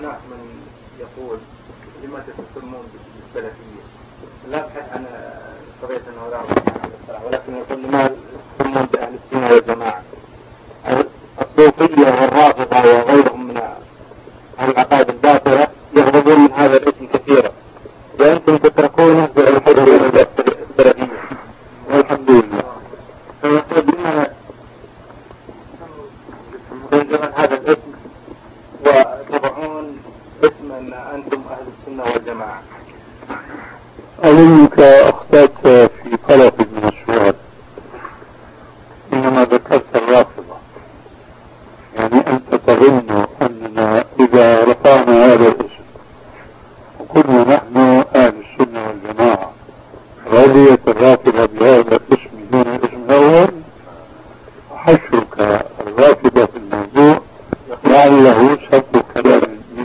هناك من يقول لماذا تسمون بالسلفية؟ لا أبحث عن قضية أنه لا أعرف، ولكن يقول لماذا تسمون بأهل السنة والجماعة؟ الصوفية والرافضة وغيرهم من العقائد الباطلة يغضبون من هذا الاسم كثيرا، وأنتم تتركونه بالحجة السلفية والحمد لله. فيقول لماذا تنزلون هذا الاسم وتضعون اسم أن أنتم أهل السنة والجماعة؟ أظنك أخطأت في طرف من السؤال، إنما ذكرت الرافضة. يعني أنت تظن أننا إذا رفعنا هذا الاسم وقلنا نحن أهل السنة والجماعة رضيت الرافضة بهذا الاسم دون الاسم الأول، حشرك الرافضة في الموضوع لعله سبب كلام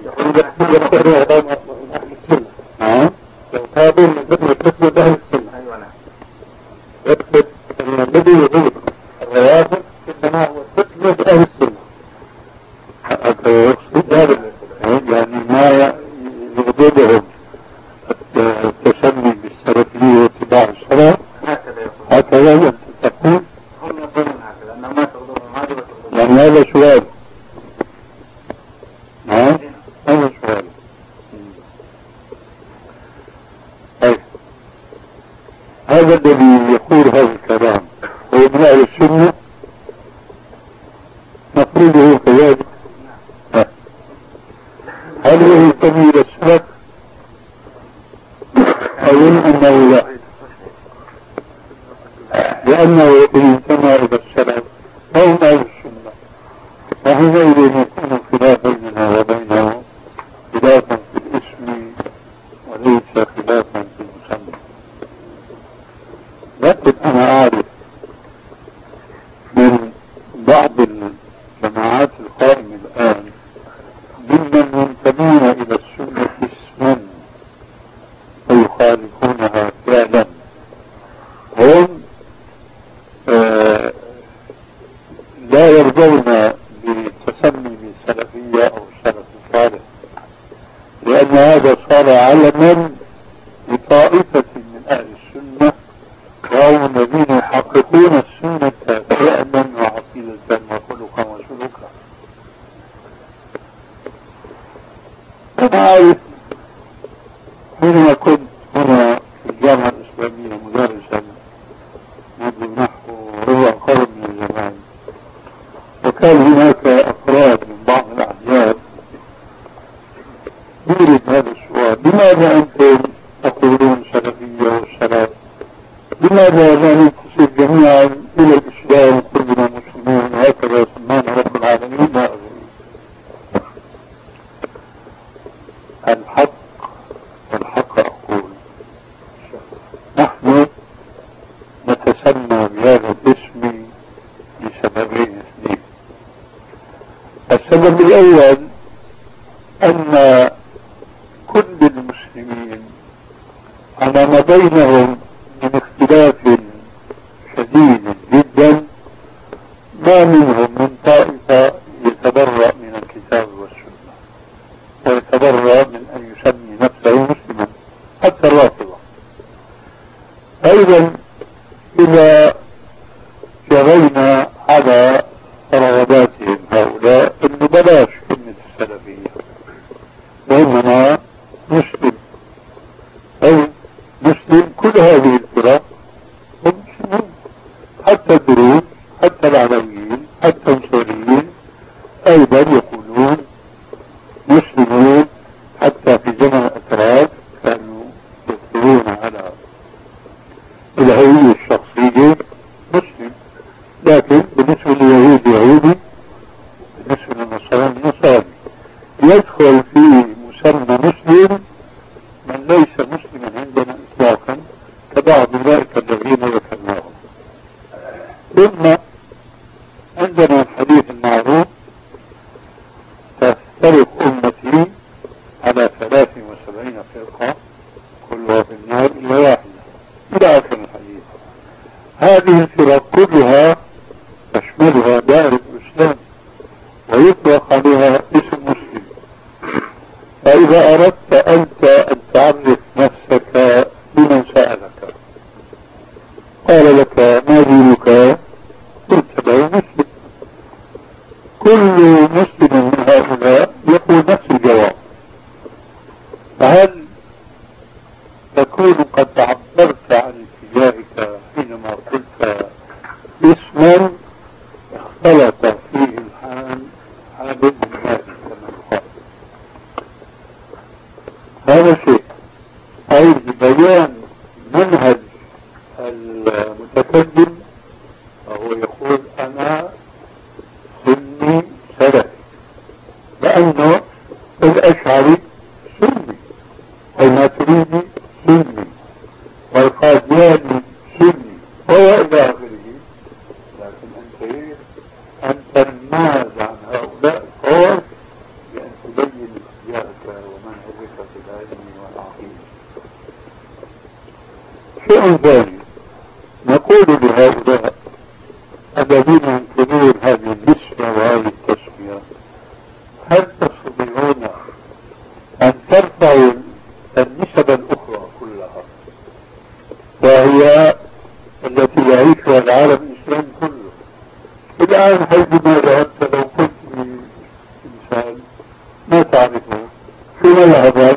هذا من ضمن تثبت أهل السنة. يقصد أن الذي يضيف الروافض إنما هو تثبت أهل السنة. يقصد هذا يعني ما يغضبهم التسمي بالسلفية واتباع السلف، هكذا أنت تقول. هم يقولون هكذا أنه ما تغضبهم هذا وتغضبهم، يعني هذا سؤال. هذا سؤال. هذا الذي يقول هذا الكلام هو من أهل السنة، نقوله كذلك. هل هو ينتمي إلى السلف؟ أظن أنه لا، لأنه إن انتمى إلى السلف فهم أهل السنة، وحينئذ يكون خلافا بيننا وبينه، خلافا في الاسم وليس خلافا في المسمى. لكن أنا أعرف من بعض الجماعات القائمة الآن ممن ينتمون إلى السنة اسما ويخالفونها فعلا، هم لا يرضون بالتسمي بالسلفية أو السلف الصالح، لأن هذا صار علما لطائفة من أهل السنة، وهم الذين يحققون السنة فعلا وعقيدة وخلقا وسلوكا. أنا أعرف حينما كنت هنا في الجامعة الإسلامية مدرسا منذ نحو ربع قرن من الزمان، وكان هناك أفراد من بعض الأحزاب يورد هذا السؤال: لماذا أنتم تقولون سلفية والسلف؟ لماذا لا ننتسب جميعا إلى الإسلام كلنا مسلمون وهكذا سمانا رب العالمين؟ لا أدري. الحق أقول نحن نتسمى بهذا الاسم لسببين اثنين. السبب الأول أن كل المسلمين على ما بينهم من اختلاف شديد جدا، ما منهم من طائفة يتبرأ من الكتاب والسنة ويتبرأ من أن يسمي نفسه مسلما، حتى الرافضة. أيضا إذا جرينا على رغباتهم هؤلاء إنه بلاش كلمة السلفية، وإنما مسلم أو مسلم، كل هذه الفرق هم مسلمون، حتى الدروز، حتى العلويين، حتى النصريين أيضا يقولون مسلمون. حتى في زمن الأتراك كانوا يقولون على الهوية الشخصية مسلم، لكن بالنسبة لليهود يهودي، بالنسبة للنصارى نصراني. يدخل في مسمى مسلم من ليس مسلما عندنا إطلاقا كبعض أولئك الذين ذكرناهم. ثم عندنا الحديث المعروف: تفترق أمتي على 73 فرقة كلها في النار إلا واحدة، إلى آخر الحديث. هذه الفرق كلها تشملها دائرة الإسلام ويطلق عليها اسم مسلم، فإذا أردت أنت أن تعرف نفسك بمن سألك قال لك ما دينك؟ قلت له مسلم. كل مسلم من هؤلاء يقول نفس الجواب. فهل تكون قد عبرت عن اتجاهك حينما قلت اسما اختلط فيه الحال بالناس كما يقال؟ هذا شيء. أي بيان منهج المتكلم وهو يقول أنا سني سلفي، لأنه الأشعري سني والماتريدي سني والقادياني سني وإلى آخره. لكن أن تنماز عن هؤلاء الفوز بأن تبين اتجاهك ومنهجك في العلم والعقيدة. شيء ثاني نقول لهؤلاء الذين ينكرون هذه النسبة وهذه التسمية هل تستطيعون أن ترفعوا النسب الأخرى كلها وهي التي يعيشها العالم الإسلامي كله؟ الآن حيثما ذهبت لو كنت إنسان ما تعرفه شو مذهبك؟